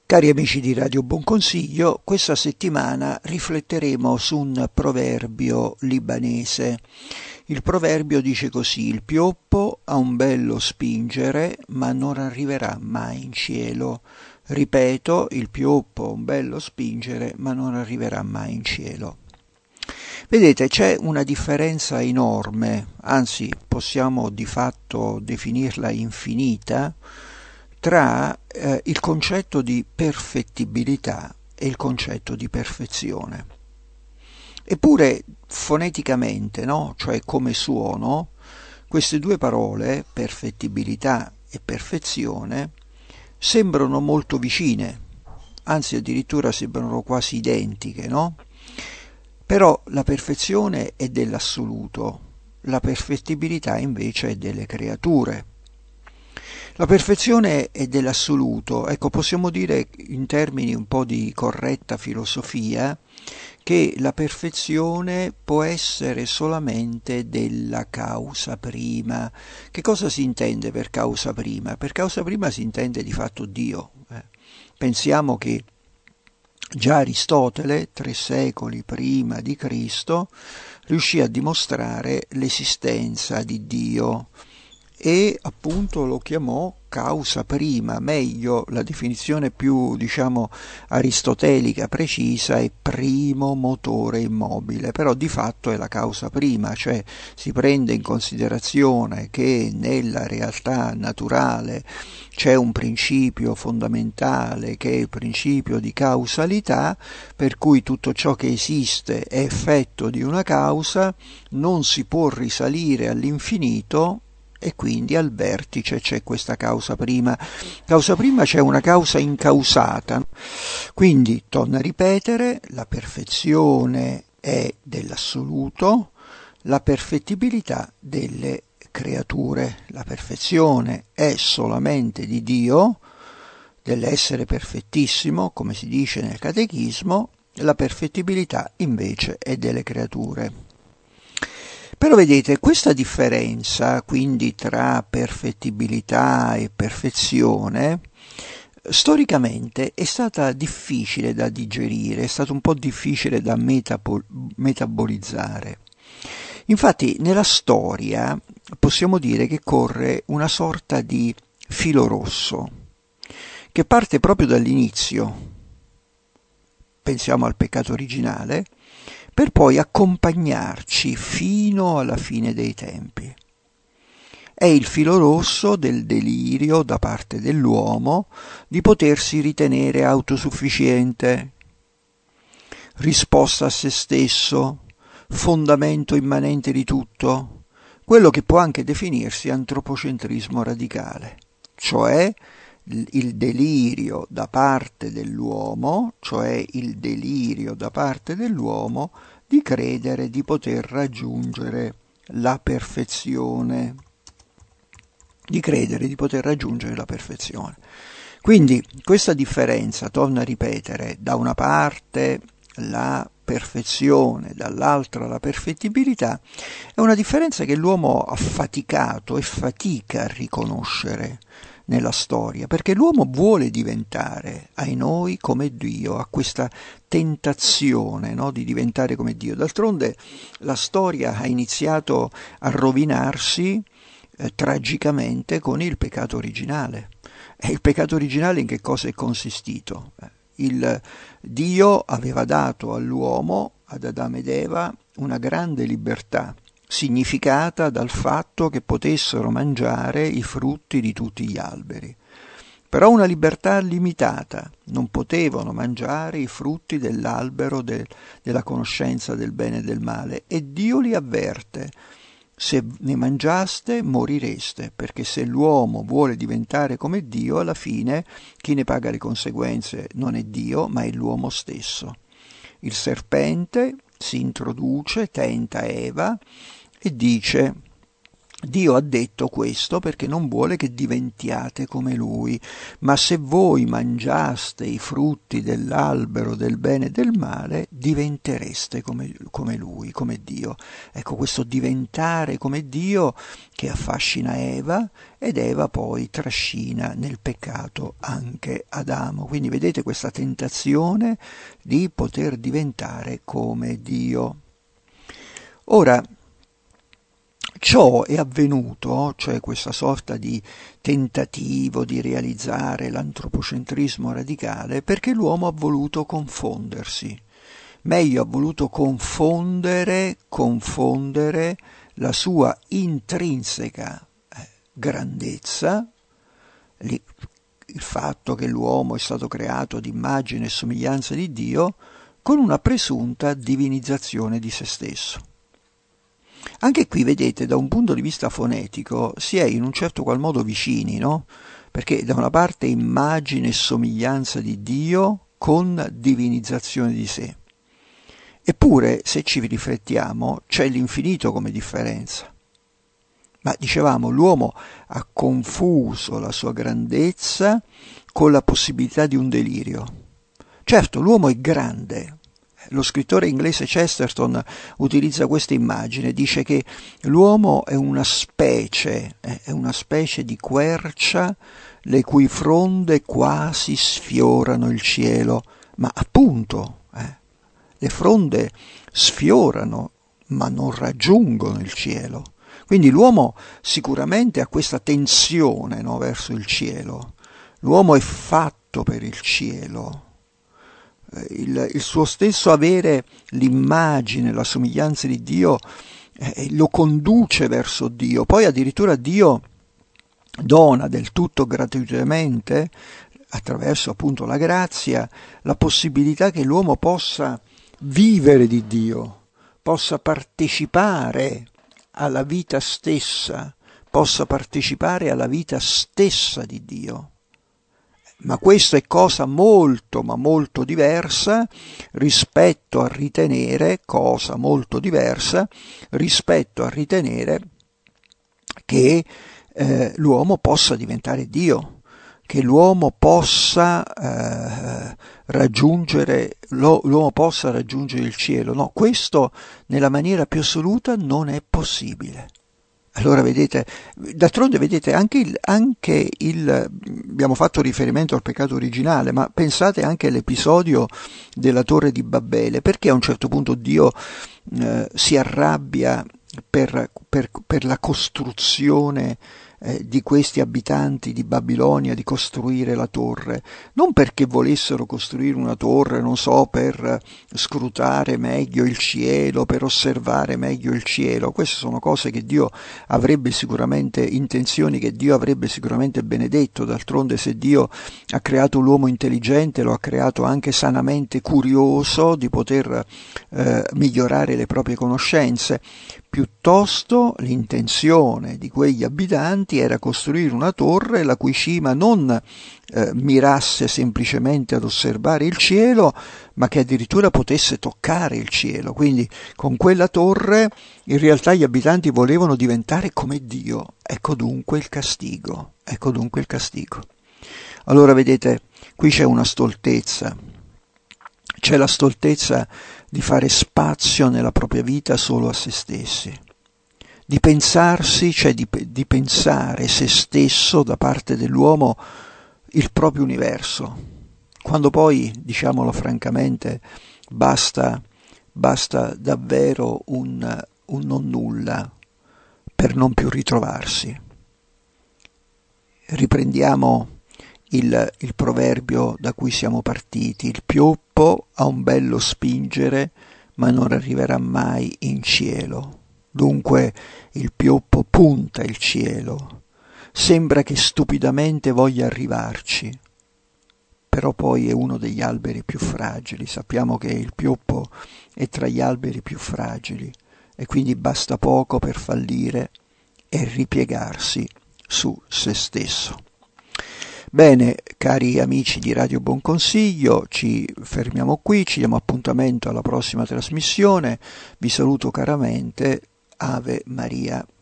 Cari amici di Radio Buon Consiglio, questa settimana rifletteremo su un proverbio libanese. Il proverbio dice così: il pioppo ha un bello spingere, ma non arriverà mai in cielo. Ripeto, il pioppo ha un bello spingere, ma non arriverà mai in cielo. Vedete, c'è una differenza enorme, anzi possiamo di fatto definirla infinita, tra il concetto di perfettibilità e il concetto di perfezione. Eppure foneticamente, no? Cioè come suono, queste due parole, perfettibilità e perfezione, sembrano molto vicine, anzi addirittura sembrano quasi identiche, no? Però la perfezione è dell'assoluto, la perfettibilità invece è delle creature. La perfezione è dell'assoluto, ecco, possiamo dire in termini un po' di corretta filosofia che la perfezione può essere solamente della causa prima. Che cosa si intende per causa prima? Per causa prima si intende di fatto Dio. Pensiamo che già Aristotele, 3 secoli prima di Cristo, riuscì a dimostrare l'esistenza di Dio e appunto lo chiamò causa prima, meglio la definizione più aristotelica precisa è primo motore immobile, però di fatto è la causa prima, cioè si prende in considerazione che nella realtà naturale c'è un principio fondamentale che è il principio di causalità, per cui tutto ciò che esiste è effetto di una causa, non si può risalire all'infinito e quindi al vertice c'è questa causa prima. Causa prima c'è una causa incausata. Quindi, torno a ripetere, la perfezione è dell'assoluto, la perfettibilità delle creature. La perfezione è solamente di Dio, dell'essere perfettissimo, come si dice nel Catechismo, la perfettibilità invece è delle creature. Però vedete, questa differenza quindi tra perfettibilità e perfezione storicamente è stata difficile da digerire, è stato un po' difficile da metabolizzare. Infatti nella storia possiamo dire che corre una sorta di filo rosso che parte proprio dall'inizio, pensiamo al peccato originale, per poi accompagnarci fino alla fine dei tempi. È il filo rosso del delirio da parte dell'uomo di potersi ritenere autosufficiente, risposta a se stesso, fondamento immanente di tutto, quello che può anche definirsi antropocentrismo radicale, cioè il delirio da parte dell'uomo, di credere di poter raggiungere la perfezione. Quindi questa differenza, torno a ripetere, da una parte la perfezione, dall'altra la perfettibilità, è una differenza che l'uomo ha faticato e fatica a riconoscere nella storia, perché l'uomo vuole diventare ai noi come Dio, ha questa tentazione, no, di diventare come Dio. D'altronde la storia ha iniziato a rovinarsi tragicamente con il peccato originale. E il peccato originale in che cosa è consistito? Il Dio aveva dato all'uomo, ad Adamo ed Eva, una grande libertà, significata dal fatto che potessero mangiare i frutti di tutti gli alberi. Però una libertà limitata, non potevano mangiare i frutti dell'albero della conoscenza del bene e del male, e Dio li avverte: se ne mangiaste morireste, perché se l'uomo vuole diventare come Dio, alla fine chi ne paga le conseguenze non è Dio, ma è l'uomo stesso. Il serpente si introduce, tenta Eva e dice: Dio ha detto questo perché non vuole che diventiate come Lui, ma se voi mangiaste i frutti dell'albero del bene e del male, diventereste come Lui, come Dio. Ecco, questo diventare come Dio che affascina Eva, ed Eva poi trascina nel peccato anche Adamo. Quindi vedete questa tentazione di poter diventare come Dio. Ora, ciò è avvenuto, cioè questa sorta di tentativo di realizzare l'antropocentrismo radicale, perché l'uomo ha voluto confondersi, meglio ha voluto confondere la sua intrinseca grandezza, il fatto che l'uomo è stato creato ad immagine e somiglianza di Dio, con una presunta divinizzazione di se stesso. Anche qui, vedete, da un punto di vista fonetico si è in un certo qual modo vicini, no? Perché da una parte immagine e somiglianza di Dio con divinizzazione di sé. Eppure, se ci riflettiamo, c'è l'infinito come differenza. Ma dicevamo, l'uomo ha confuso la sua grandezza con la possibilità di un delirio. Certo, l'uomo è grande. Lo scrittore inglese Chesterton utilizza questa immagine, dice che l'uomo è una specie di quercia le cui fronde quasi sfiorano il cielo, ma appunto le fronde sfiorano ma non raggiungono il cielo. Quindi l'uomo sicuramente ha questa tensione, no, verso il cielo. L'uomo è fatto per il cielo. Il suo stesso avere l'immagine, la somiglianza di Dio lo conduce verso Dio. Poi addirittura Dio dona del tutto gratuitamente, attraverso appunto la grazia, la possibilità che l'uomo possa vivere di Dio, possa partecipare alla vita stessa, di Dio. Ma questo è cosa molto, ma molto diversa rispetto a ritenere che l'uomo possa diventare Dio, che l'uomo possa raggiungere il cielo. No, questo nella maniera più assoluta non è possibile. Allora vedete, d'altronde vedete anche abbiamo fatto riferimento al peccato originale, ma pensate anche all'episodio della Torre di Babele, perché a un certo punto Dio si arrabbia per la costruzione di questi abitanti di Babilonia di costruire la torre, non perché volessero costruire una torre, non so, per scrutare meglio il cielo, per osservare meglio il cielo. Queste sono cose che Dio avrebbe sicuramente, intenzioni che Dio avrebbe sicuramente benedetto. D'altronde, se Dio ha creato l'uomo intelligente, lo ha creato anche sanamente curioso di poter migliorare le proprie conoscenze. Piuttosto l'intenzione di quegli abitanti era costruire una torre la cui cima non mirasse semplicemente ad osservare il cielo, ma che addirittura potesse toccare il cielo. Quindi con quella torre in realtà gli abitanti volevano diventare come Dio. Ecco dunque il castigo. Allora vedete, qui c'è una stoltezza. C'è la stoltezza di fare spazio nella propria vita solo a se stessi, di pensarsi, cioè di pensare se stesso da parte dell'uomo il proprio universo, quando poi, diciamolo francamente, basta davvero un non nulla per non più ritrovarsi. Riprendiamo il proverbio da cui siamo partiti: il pioppo ha un bello spingere, ma non arriverà mai in cielo. Dunque il pioppo punta il cielo, sembra che stupidamente voglia arrivarci, però poi è uno degli alberi più fragili. Sappiamo che il pioppo è tra gli alberi più fragili e quindi basta poco per fallire e ripiegarsi su se stesso. Bene, cari amici di Radio Buon Consiglio, ci fermiamo qui, ci diamo appuntamento alla prossima trasmissione. Vi saluto caramente. Ave Maria.